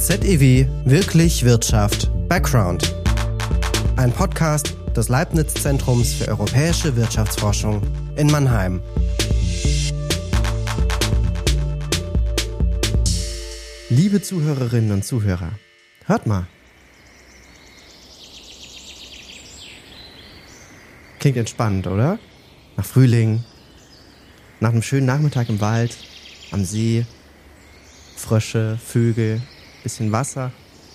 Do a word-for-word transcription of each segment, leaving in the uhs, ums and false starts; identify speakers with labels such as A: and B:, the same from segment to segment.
A: Z E W Wirklich Wirtschaft Background. Ein Podcast des Leibniz-Zentrums für europäische Wirtschaftsforschung in Mannheim. Liebe Zuhörerinnen und Zuhörer, hört mal. Klingt entspannt, oder? Nach Frühling, nach einem schönen Nachmittag im Wald, am See, Frösche, Vögel, bisschen Wasser.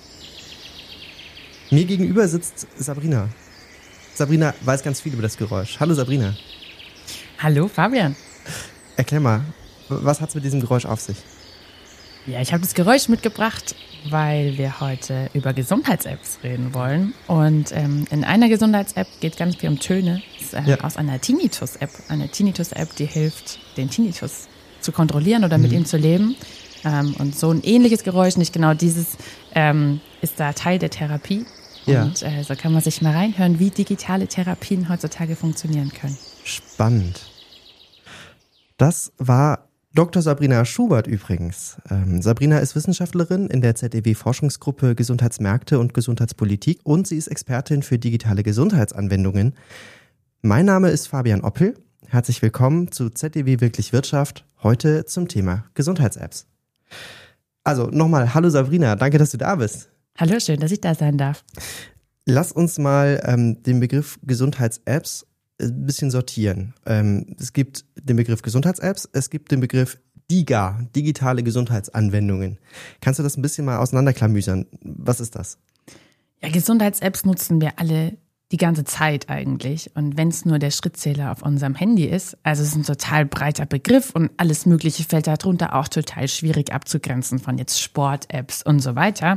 A: Mir gegenüber sitzt Sabrina. Sabrina weiß ganz viel über das Geräusch. Hallo Sabrina.
B: Hallo Fabian.
A: Erklär mal, was hat's mit diesem Geräusch auf sich?
B: Ja, ich habe das Geräusch mitgebracht, weil wir heute über Gesundheits-Apps reden wollen. Und ähm, in einer Gesundheits-App geht ganz viel um Töne. Das ist äh, ja. aus einer Tinnitus-App. Eine Tinnitus-App, die hilft, den Tinnitus zu kontrollieren oder mhm. mit ihm zu leben. Ähm, und so ein ähnliches Geräusch, nicht genau dieses, ähm, ist da Teil der Therapie.
A: Ja.
B: Und äh, so kann man sich mal reinhören, wie digitale Therapien heutzutage funktionieren können.
A: Spannend. Das war Doktor Sabrina Schubert übrigens. Ähm, Sabrina ist Wissenschaftlerin in der Z E W-Forschungsgruppe Gesundheitsmärkte und Gesundheitspolitik und sie ist Expertin für digitale Gesundheitsanwendungen. Mein Name ist Fabian Oppel. Herzlich willkommen zu Z E W Wirklich Wirtschaft, heute zum Thema Gesundheits-Apps. Also nochmal, hallo Sabrina, danke, dass du da bist.
B: Hallo, schön, dass ich da sein darf.
A: Lass uns mal ähm, den Begriff Gesundheits-Apps ein bisschen sortieren. Ähm, es gibt den Begriff Gesundheits-Apps, es gibt den Begriff DiGA, digitale Gesundheitsanwendungen. Kannst du das ein bisschen mal auseinanderklamüsern? Was ist das?
B: Ja, Gesundheits-Apps nutzen wir alle die ganze Zeit eigentlich. Und wenn es nur der Schrittzähler auf unserem Handy ist, also es ist ein total breiter Begriff und alles Mögliche fällt darunter, auch total schwierig abzugrenzen von jetzt Sport-Apps und so weiter.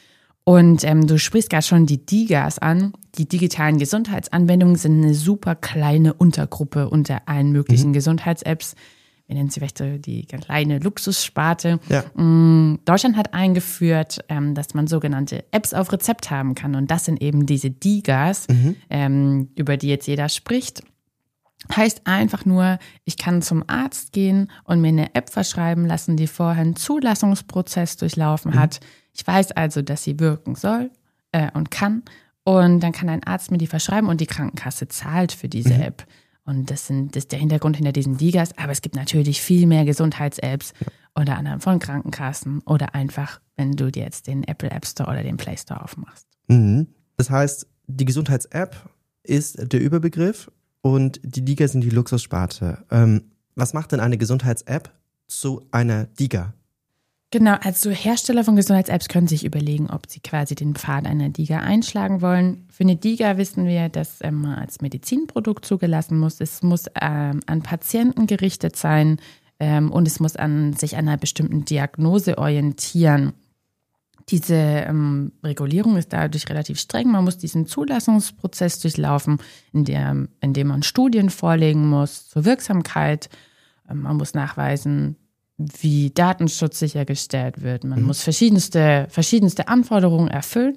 B: Und ähm, du sprichst gerade schon die DiGAs an. Die digitalen Gesundheitsanwendungen sind eine super kleine Untergruppe unter allen möglichen mhm. Gesundheits-Apps. Wir nennen sie vielleicht so die kleine Luxussparte.
A: Ja.
B: Deutschland hat eingeführt, ähm, dass man sogenannte Apps auf Rezept haben kann. Und das sind eben diese DiGAs, mhm. ähm, über die jetzt jeder spricht. Heißt einfach nur, ich kann zum Arzt gehen und mir eine App verschreiben lassen, die vorher einen Zulassungsprozess durchlaufen mhm. hat. Ich weiß also, dass sie wirken soll äh, und kann. Und dann kann ein Arzt mir die verschreiben und die Krankenkasse zahlt für diese mhm. App. Und das, sind, das ist der Hintergrund hinter diesen DiGAs. Aber es gibt natürlich viel mehr Gesundheits-Apps, ja. unter anderem von Krankenkassen oder einfach, wenn du dir jetzt den Apple App Store oder den Play Store aufmachst.
A: Mhm. Das heißt, die Gesundheits-App ist der Überbegriff und die DiGA sind die Luxussparte. Ähm, was macht denn eine Gesundheits-App zu einer DiGA?
B: Genau, also Hersteller von Gesundheits-Apps können sich überlegen, ob sie quasi den Pfad einer DiGA einschlagen wollen. Für eine DiGA wissen wir, dass ähm, man als Medizinprodukt zugelassen muss. Es muss ähm, an Patienten gerichtet sein ähm, und es muss an sich an einer bestimmten Diagnose orientieren. Diese ähm, Regulierung ist dadurch relativ streng. Man muss diesen Zulassungsprozess durchlaufen, in der, in dem man Studien vorlegen muss zur Wirksamkeit. Ähm, man muss nachweisen, wie Datenschutz sichergestellt wird. Man mhm. muss verschiedenste, verschiedenste Anforderungen erfüllen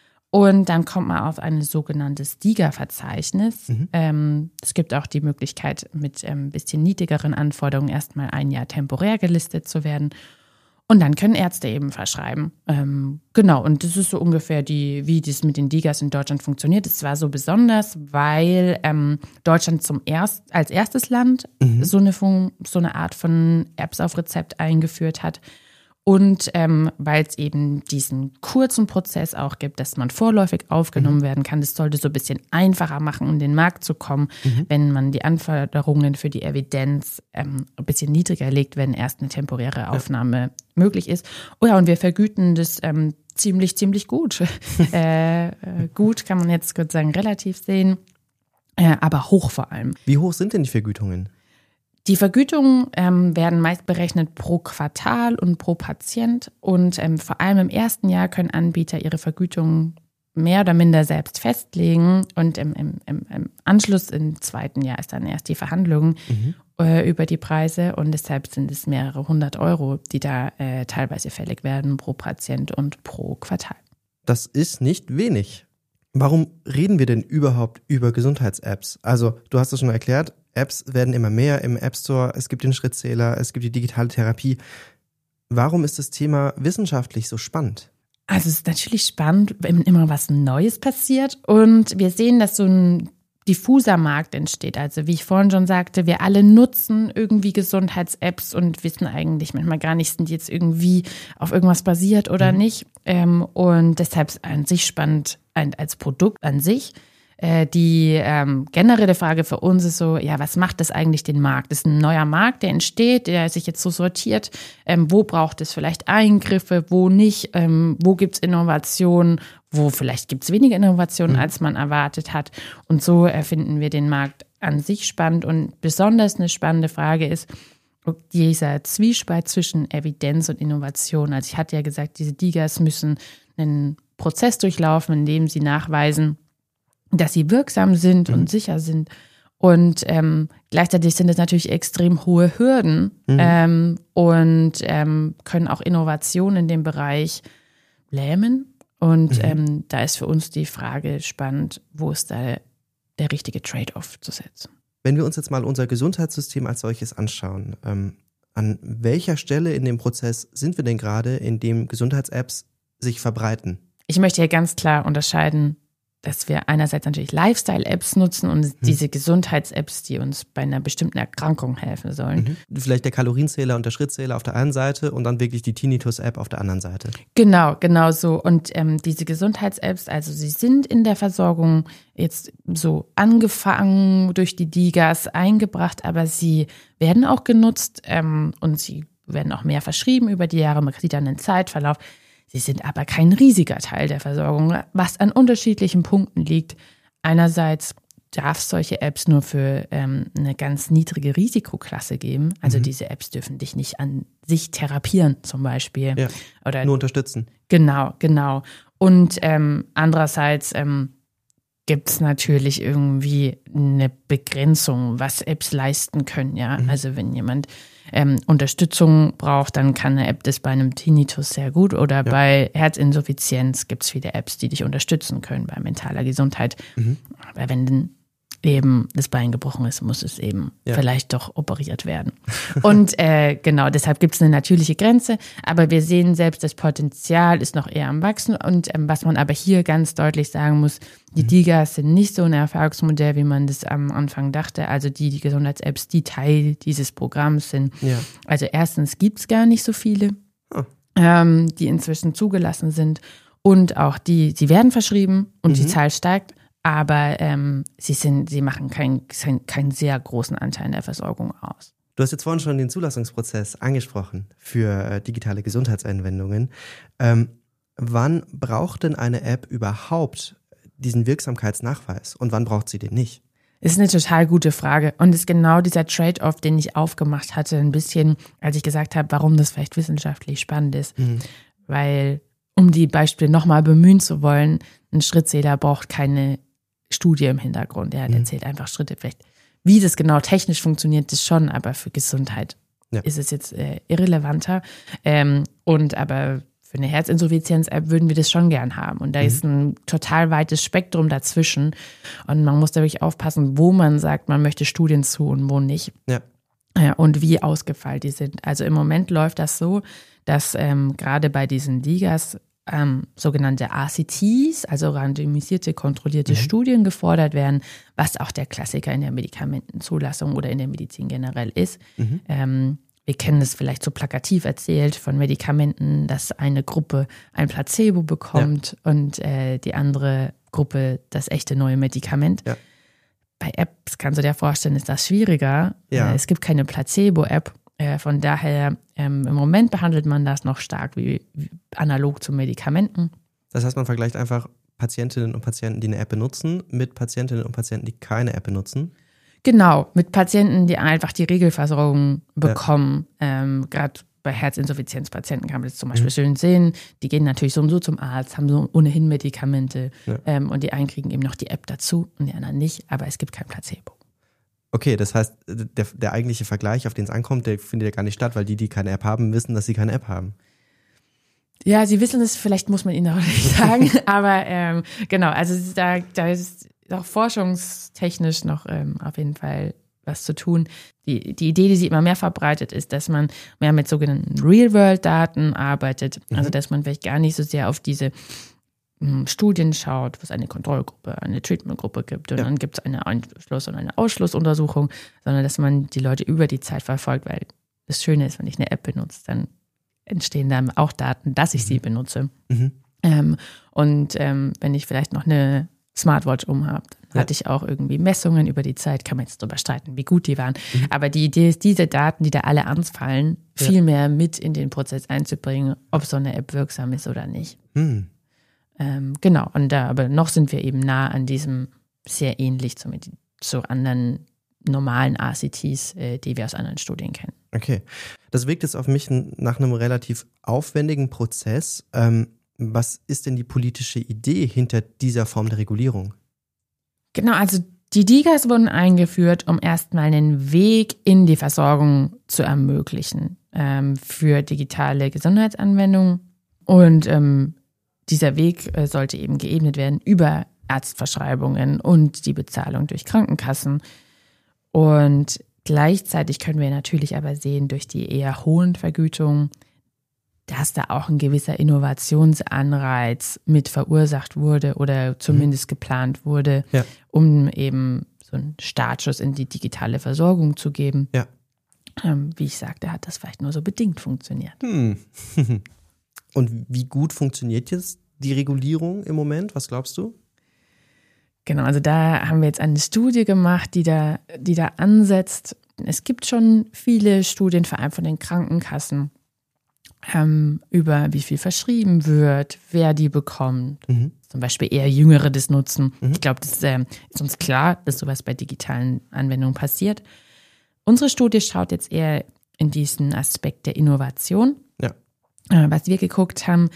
B: und dann kommt man auf ein sogenanntes DiGA-Verzeichnis. Mhm. Ähm, es gibt auch die Möglichkeit, mit ein ähm, bisschen niedrigeren Anforderungen erstmal ein Jahr temporär gelistet zu werden. Und dann können Ärzte eben verschreiben. Ähm, genau, und das ist so ungefähr die, wie das mit den DiGAs in Deutschland funktioniert. Es war so besonders, weil ähm, Deutschland zum erst, als erstes Land mhm. so, eine, so eine Art von Apps auf Rezept eingeführt hat. Und ähm, weil es eben diesen kurzen Prozess auch gibt, dass man vorläufig aufgenommen mhm. werden kann. Das sollte so ein bisschen einfacher machen, in den Markt zu kommen, mhm. wenn man die Anforderungen für die Evidenz ähm, ein bisschen niedriger legt, wenn erst eine temporäre Aufnahme ja. möglich ist. Oh ja, und wir vergüten das ähm, ziemlich, ziemlich gut. äh, äh, gut kann man jetzt kurz sagen, relativ sehen, äh, aber hoch vor allem.
A: Wie hoch sind denn die Vergütungen?
B: Die Vergütungen ähm, werden meist berechnet pro Quartal und pro Patient und ähm, vor allem im ersten Jahr können Anbieter ihre Vergütungen mehr oder minder selbst festlegen und im, im, im Anschluss im zweiten Jahr ist dann erst die Verhandlung mhm. äh, über die Preise und deshalb sind es mehrere hundert Euro, die da äh, teilweise fällig werden pro Patient und pro Quartal.
A: Das ist nicht wenig. Warum reden wir denn überhaupt über Gesundheits-Apps? Also du hast es schon erklärt, Apps werden immer mehr im App Store, es gibt den Schrittzähler, es gibt die digitale Therapie. Warum ist das Thema wissenschaftlich so spannend?
B: Also es ist natürlich spannend, wenn immer was Neues passiert und wir sehen, dass so ein diffuser Markt entsteht. Also wie ich vorhin schon sagte, wir alle nutzen irgendwie Gesundheits-Apps und wissen eigentlich manchmal gar nicht, sind die jetzt irgendwie auf irgendwas basiert oder mhm. nicht. Und deshalb ist an sich spannend als Produkt an sich. Die ähm, generelle Frage für uns ist so, ja, was macht das eigentlich den Markt? Das ist ein neuer Markt, der entsteht, der sich jetzt so sortiert. Ähm, wo braucht es vielleicht Eingriffe, wo nicht? Ähm, wo gibt es Innovationen? Wo vielleicht gibt es weniger Innovationen, mhm. als man erwartet hat? Und so erfinden wir den Markt an sich spannend. Und besonders eine spannende Frage ist, dieser Zwiespalt zwischen Evidenz und Innovation. Also ich hatte ja gesagt, diese D I G As müssen einen Prozess durchlaufen, in dem sie nachweisen, dass sie wirksam sind mhm. und sicher sind. Und ähm, gleichzeitig sind es natürlich extrem hohe Hürden mhm. ähm, und ähm, können auch Innovationen in dem Bereich lähmen. Und mhm. ähm, da ist für uns die Frage spannend, wo ist da der richtige Trade-off zu setzen.
A: Wenn wir uns jetzt mal unser Gesundheitssystem als solches anschauen, ähm, an welcher Stelle in dem Prozess sind wir denn gerade, in dem Gesundheits-Apps sich verbreiten?
B: Ich möchte hier ganz klar unterscheiden, dass wir einerseits natürlich Lifestyle-Apps nutzen und hm. diese Gesundheits-Apps, die uns bei einer bestimmten Erkrankung helfen sollen.
A: Mhm. Vielleicht der Kalorienzähler und der Schrittzähler auf der einen Seite und dann wirklich die Tinnitus-App auf der anderen Seite.
B: Genau, genau so. Und ähm, diese Gesundheits-Apps, also sie sind in der Versorgung jetzt so angefangen durch die D I G As eingebracht, aber sie werden auch genutzt ähm, und sie werden auch mehr verschrieben über die Jahre. Man sieht dann einen Zeitverlauf. Sie sind aber kein riesiger Teil der Versorgung, was an unterschiedlichen Punkten liegt. Einerseits darf es solche Apps nur für ähm, eine ganz niedrige Risikoklasse geben. Also mhm. diese Apps dürfen dich nicht an sich therapieren zum Beispiel.
A: Ja,
B: oder
A: nur unterstützen.
B: Genau, genau. Und ähm, andererseits ähm, gibt es natürlich irgendwie eine Begrenzung, was Apps leisten können. Ja, mhm. Also wenn jemand ähm, Unterstützung braucht, dann kann eine App das bei einem Tinnitus sehr gut oder ja. bei Herzinsuffizienz gibt es viele Apps, die dich unterstützen können bei mentaler Gesundheit. Mhm. Aber wenn eben das Bein gebrochen ist, muss es eben ja. vielleicht doch operiert werden. Und äh, genau, deshalb gibt es eine natürliche Grenze, aber wir sehen selbst, das Potenzial ist noch eher am Wachsen und ähm, was man aber hier ganz deutlich sagen muss, die mhm. D I G As sind nicht so ein Erfolgsmodell, wie man das am Anfang dachte, also die, die Gesundheits-Apps, die Teil dieses Programms sind. Ja. Also erstens gibt es gar nicht so viele, oh. ähm, die inzwischen zugelassen sind und auch die, sie werden verschrieben und mhm. die Zahl steigt. Aber ähm, sie sind, sie machen keinen keinen sehr großen Anteil in der Versorgung aus.
A: Du hast jetzt vorhin schon den Zulassungsprozess angesprochen für äh, digitale Gesundheitsanwendungen. Ähm, wann braucht denn eine App überhaupt diesen Wirksamkeitsnachweis und wann braucht sie den nicht?
B: Das ist eine total gute Frage und ist genau dieser Trade-off, den ich aufgemacht hatte, ein bisschen, als ich gesagt habe, warum das vielleicht wissenschaftlich spannend ist. Mhm. Weil, um die Beispiele nochmal bemühen zu wollen, ein Schrittzähler braucht keine Studie im Hintergrund. Ja, der mhm. zählt einfach Schritte. Vielleicht, wie das genau technisch funktioniert, das schon, aber für Gesundheit ja. ist es jetzt äh, irrelevanter. Ähm, und aber für eine Herzinsuffizienz-App würden wir das schon gern haben. Und da mhm. ist ein total weites Spektrum dazwischen. Und man muss da wirklich aufpassen, wo man sagt, man möchte Studien zu und wo nicht. Ja. Ja, und wie ausgefeilt die sind. Also im Moment läuft das so, dass ähm, gerade bei diesen D I G As Ähm, sogenannte R C Ts, also randomisierte, kontrollierte mhm. Studien gefordert werden, was auch der Klassiker in der Medikamentenzulassung oder in der Medizin generell ist. Mhm. Ähm, wir kennen es vielleicht so plakativ erzählt von Medikamenten, dass eine Gruppe ein Placebo bekommt ja. und äh, die andere Gruppe das echte neue Medikament. Ja. Bei Apps kannst du dir vorstellen, ist das schwieriger. Ja. Äh, es gibt keine Placebo-App. Äh, von daher, ähm, im Moment behandelt man das noch stark wie, wie analog zu Medikamenten.
A: Das heißt, man vergleicht einfach Patientinnen und Patienten, die eine App benutzen, mit Patientinnen und Patienten, die keine App benutzen?
B: Genau, mit Patienten, die einfach die Regelversorgung bekommen. Ja. Ähm, gerade bei Herzinsuffizienzpatienten kann man das zum Beispiel mhm. schön sehen. Die gehen natürlich so und so zum Arzt, haben so ohnehin Medikamente ja. ähm, und die einen kriegen eben noch die App dazu und die anderen nicht, aber es gibt kein Placebo.
A: Okay, das heißt, der, der eigentliche Vergleich, auf den es ankommt, der findet ja gar nicht statt, weil die, die keine App haben, wissen, dass sie keine App haben.
B: Ja, sie wissen es, vielleicht muss man ihnen auch nicht sagen, aber ähm, genau, also da, da ist auch forschungstechnisch noch ähm, auf jeden Fall was zu tun. Die, die Idee, die sich immer mehr verbreitet, ist, dass man mehr mit sogenannten Real-World-Daten arbeitet. Mhm. Also dass man vielleicht gar nicht so sehr auf diese mh, Studien schaut, wo es eine Kontrollgruppe, eine Treatmentgruppe gibt und ja. dann gibt es eine Einschluss- und eine Ausschlussuntersuchung, sondern dass man die Leute über die Zeit verfolgt, weil das Schöne ist, wenn ich eine App benutze, dann entstehen dann auch Daten, dass ich mhm. sie benutze. Mhm. Ähm, und ähm, wenn ich vielleicht noch eine Smartwatch umhabe, dann ja. hatte ich auch irgendwie Messungen über die Zeit, kann man jetzt drüber streiten, wie gut die waren. Mhm. Aber die Idee ist, diese Daten, die da alle anfallen, ja. viel mehr mit in den Prozess einzubringen, ob so eine App wirksam ist oder nicht. Mhm. Ähm, genau, und da, aber noch sind wir eben nah an diesem, sehr ähnlich zu, zu anderen normalen A C Ts, äh, die wir aus anderen Studien kennen.
A: Okay, das wirkt jetzt auf mich nach einem relativ aufwendigen Prozess. Ähm, was ist denn die politische Idee hinter dieser Form der Regulierung?
B: Genau, also die D I G As wurden eingeführt, um erstmal einen Weg in die Versorgung zu ermöglichen ähm, für digitale Gesundheitsanwendungen. Und ähm, dieser Weg äh, sollte eben geebnet werden über Arztverschreibungen und die Bezahlung durch Krankenkassen. Und gleichzeitig können wir natürlich aber sehen, durch die eher hohen Vergütungen, dass da auch ein gewisser Innovationsanreiz mit verursacht wurde oder zumindest mhm. geplant wurde, ja. um eben so einen Startschuss in die digitale Versorgung zu geben. Ja. Ähm, wie ich sagte, hat das vielleicht nur so bedingt funktioniert.
A: Hm. Und wie gut funktioniert jetzt die Regulierung im Moment? Was glaubst du?
B: Genau, also da haben wir jetzt eine Studie gemacht, die da, die da ansetzt. Es gibt schon viele Studien, vor allem von den Krankenkassen, ähm, über wie viel verschrieben wird, wer die bekommt. Mhm. Zum Beispiel eher Jüngere das nutzen. Mhm. Ich glaube, das äh, ist uns klar, dass sowas bei digitalen Anwendungen passiert. Unsere Studie schaut jetzt eher in diesen Aspekt der Innovation. Ja. Äh, was wir geguckt haben,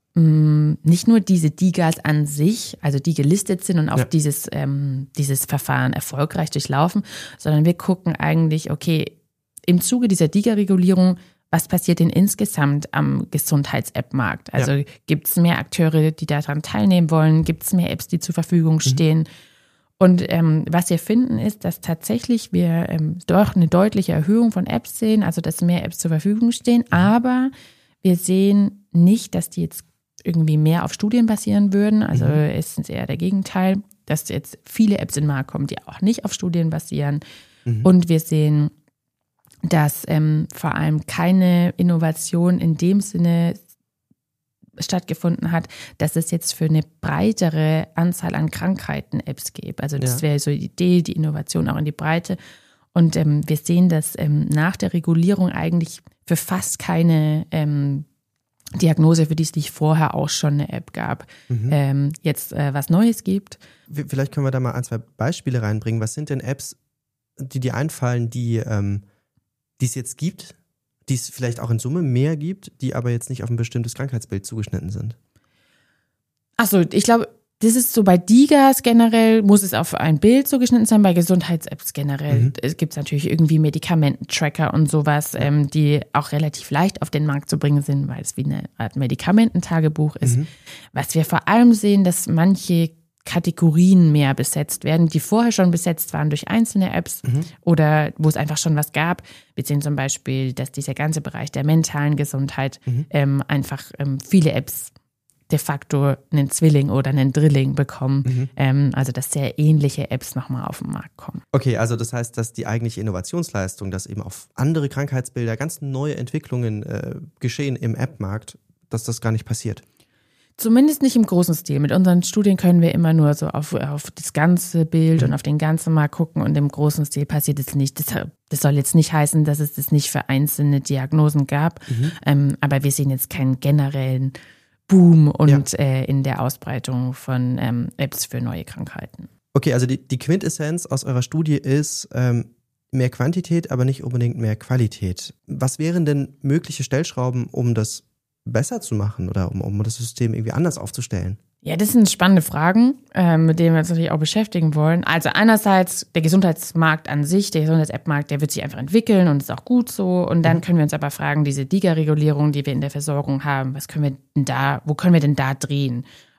B: nicht nur diese D I G As an sich, also die gelistet sind und auch ja. dieses, ähm, dieses Verfahren erfolgreich durchlaufen, sondern wir gucken eigentlich, okay, im Zuge dieser D I G A-Regulierung, was passiert denn insgesamt am Gesundheits-App-Markt? Also ja. gibt es mehr Akteure, die daran teilnehmen wollen? Gibt es mehr Apps, die zur Verfügung stehen? Mhm. Und ähm, was wir finden, ist, dass tatsächlich wir ähm, doch eine deutliche Erhöhung von Apps sehen, also dass mehr Apps zur Verfügung stehen, mhm. aber wir sehen nicht, dass die jetzt irgendwie mehr auf Studien basieren würden. Also mhm. es ist eher der Gegenteil, dass jetzt viele Apps in den Markt kommen, die auch nicht auf Studien basieren. Mhm. Und wir sehen, dass ähm, vor allem keine Innovation in dem Sinne stattgefunden hat, dass es jetzt für eine breitere Anzahl an Krankheiten Apps gibt. Also das ja. wäre so die Idee, die Innovation auch in die Breite. Und ähm, wir sehen, dass ähm, nach der Regulierung eigentlich für fast keine ähm, Diagnose, für die es nicht vorher auch schon eine App gab, mhm. ähm, jetzt äh, was Neues gibt.
A: Vielleicht können wir da mal ein, zwei Beispiele reinbringen. Was sind denn Apps, die dir einfallen, die ähm, die es jetzt gibt, die es vielleicht auch in Summe mehr gibt, die aber jetzt nicht auf ein bestimmtes Krankheitsbild zugeschnitten sind?
B: Achso, ich glaube, das ist so bei D I G As generell, muss es auf ein Bild zugeschnitten sein, bei Gesundheits-Apps generell. Mhm. Es gibt natürlich irgendwie Medikamententracker und sowas, ähm, die auch relativ leicht auf den Markt zu bringen sind, weil es wie eine Art Medikamententagebuch ist. Mhm. Was wir vor allem sehen, dass manche Kategorien mehr besetzt werden, die vorher schon besetzt waren durch einzelne Apps mhm. oder wo es einfach schon was gab. Wir sehen zum Beispiel, dass dieser ganze Bereich der mentalen Gesundheit mhm. ähm, einfach ähm, viele Apps de facto einen Zwilling oder einen Drilling bekommen. Mhm. Ähm, also dass sehr ähnliche Apps nochmal auf den Markt kommen.
A: Okay, also das heißt, dass die eigentliche Innovationsleistung, dass eben auf andere Krankheitsbilder ganz neue Entwicklungen äh, geschehen im App-Markt, dass das gar nicht passiert.
B: Zumindest nicht im großen Stil. Mit unseren Studien können wir immer nur so auf, auf das ganze Bild mhm. und auf den ganzen Markt gucken und im großen Stil passiert es nicht. Das, das soll jetzt nicht heißen, dass es das nicht für einzelne Diagnosen gab, mhm. ähm, aber wir sehen jetzt keinen generellen Boom und ja. äh, in der Ausbreitung von ähm, Apps für neue Krankheiten.
A: Okay, also die, die Quintessenz aus eurer Studie ist ähm, mehr Quantität, aber nicht unbedingt mehr Qualität. Was wären denn mögliche Stellschrauben, um das besser zu machen oder um, um das System irgendwie anders aufzustellen?
B: Ja, das sind spannende Fragen, äh, mit denen wir uns natürlich auch beschäftigen wollen. Also einerseits der Gesundheitsmarkt an sich, der Gesundheits-App-Markt, der wird sich einfach entwickeln und ist auch gut so. Und dann mhm. können wir uns aber fragen, diese D I G A-Regulierung, die wir in der Versorgung haben, was können wir denn da, wo können wir denn da drehen?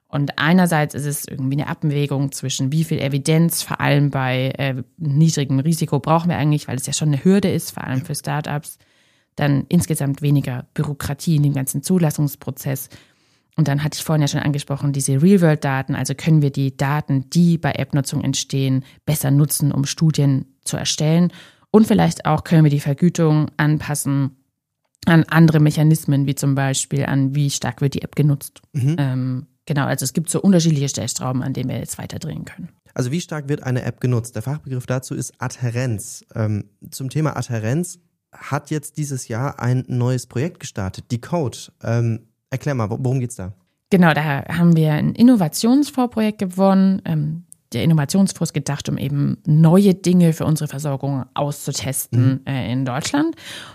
B: Und einerseits ist es irgendwie eine Abwägung zwischen wie viel Evidenz, vor allem bei äh, niedrigem Risiko brauchen wir eigentlich, weil es ja schon eine Hürde ist, vor allem für Startups. Dann insgesamt weniger Bürokratie in dem ganzen Zulassungsprozess. Und dann hatte ich vorhin ja schon angesprochen, diese Real-World-Daten, also können wir die Daten, die bei App-Nutzung entstehen, besser nutzen, um Studien zu erstellen. Und vielleicht auch können wir die Vergütung anpassen an andere Mechanismen, wie zum Beispiel an wie stark wird die App genutzt. Mhm. Ähm, genau, also es gibt so unterschiedliche Stellschrauben, an denen wir jetzt weiter drehen können.
A: Also wie stark wird eine App genutzt? Der Fachbegriff dazu ist Adhärenz. Ähm, zum Thema Adhärenz hat jetzt dieses Jahr ein neues Projekt gestartet, Decode. Ähm, erklär mal, worum geht's da?
B: Genau, da haben wir ein Innovationsfondsprojekt gewonnen. Ähm, der Innovationsfonds ist gedacht, um eben neue Dinge für unsere Versorgung auszutesten mhm. äh, in Deutschland.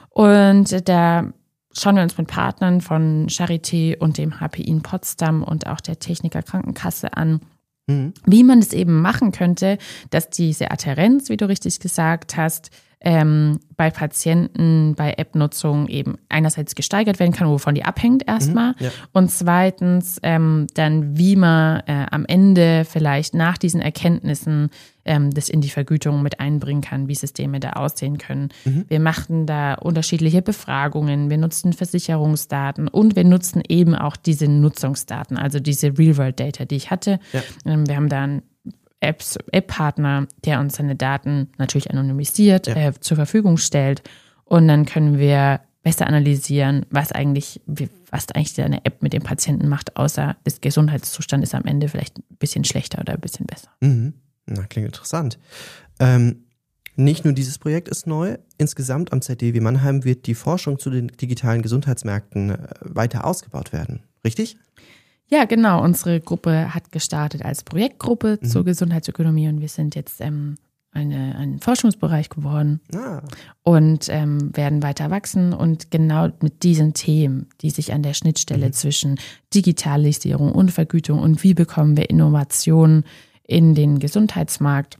B: Und da schauen wir uns mit Partnern von Charité und dem H P I in Potsdam und auch der Techniker Krankenkasse an, mhm. wie man es eben machen könnte, dass diese Adhärenz, wie du richtig gesagt hast, ähm, bei Patienten, bei App-Nutzung eben einerseits gesteigert werden kann, wovon die abhängt erstmal. Mhm, ja. Und zweitens ähm, dann, wie man äh, am Ende vielleicht nach diesen Erkenntnissen ähm, das in die Vergütung mit einbringen kann, wie Systeme da aussehen können. Mhm. Wir machten da unterschiedliche Befragungen, wir nutzten Versicherungsdaten und wir nutzten eben auch diese Nutzungsdaten, also diese Real-World-Data, die ich hatte. Ja. Ähm, wir haben da ein Apps, App-Partner, der uns seine Daten natürlich anonymisiert ja. äh, zur Verfügung stellt. Und dann können wir besser analysieren, was eigentlich, was eigentlich eine App mit dem Patienten macht, außer das Gesundheitszustand ist am Ende vielleicht ein bisschen schlechter oder ein bisschen besser.
A: Mhm. Na, klingt interessant. Ähm, nicht nur dieses Projekt ist neu. Insgesamt am Z D W Mannheim wird die Forschung zu den digitalen Gesundheitsmärkten weiter ausgebaut werden. Richtig?
B: Ja, genau. Unsere Gruppe hat gestartet als Projektgruppe mhm. zur Gesundheitsökonomie und wir sind jetzt ähm, eine, ein Forschungsbereich geworden ah. und ähm, werden weiter wachsen. Und genau mit diesen Themen, die sich an der Schnittstelle mhm. zwischen Digitalisierung und Vergütung und wie bekommen wir Innovationen in den Gesundheitsmarkt.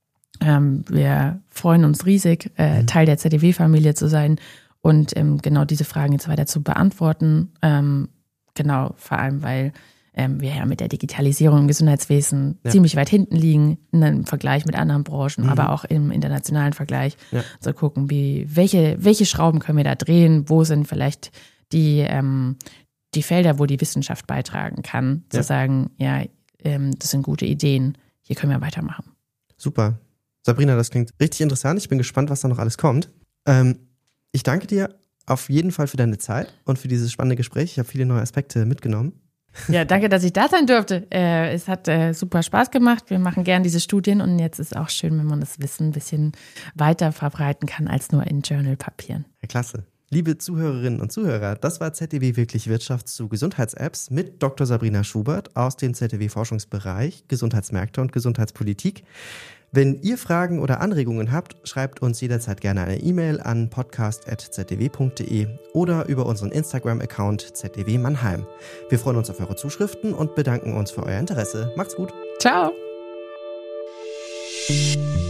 B: Ähm, wir freuen uns riesig, äh, mhm. Teil der Z D W-Familie zu sein und ähm, genau diese Fragen jetzt weiter zu beantworten. Ähm, Genau, vor allem, weil ähm, wir ja mit der Digitalisierung im Gesundheitswesen ja. ziemlich weit hinten liegen, in einem Vergleich mit anderen Branchen, mhm. aber auch im internationalen Vergleich. Ja. So gucken, wie, welche, welche Schrauben können wir da drehen, wo sind vielleicht die, ähm, die Felder, wo die Wissenschaft beitragen kann, zu ja. sagen, ja, ähm, das sind gute Ideen, hier können wir weitermachen.
A: Super. Sabrina, das klingt richtig interessant. Ich bin gespannt, was da noch alles kommt. Ähm, ich danke dir auf jeden Fall für deine Zeit und für dieses spannende Gespräch. Ich habe viele neue Aspekte mitgenommen.
B: Ja, danke, dass ich da sein durfte. Äh, es hat äh, super Spaß gemacht. Wir machen gern diese Studien und jetzt ist auch schön, wenn man das Wissen ein bisschen weiter verbreiten kann als nur in Journal-Papieren.
A: Ja, klasse. Liebe Zuhörerinnen und Zuhörer, das war Z D W Wirklich Wirtschaft zu Gesundheits-Apps mit Doktor Sabrina Schubert aus dem Z D W-Forschungsbereich Gesundheitsmärkte und Gesundheitspolitik. Wenn ihr Fragen oder Anregungen habt, schreibt uns jederzeit gerne eine E-Mail an podcast at z d w punkt d e oder über unseren Instagram-Account Z D W Mannheim. Wir freuen uns auf eure Zuschriften und bedanken uns für euer Interesse. Macht's gut.
B: Ciao.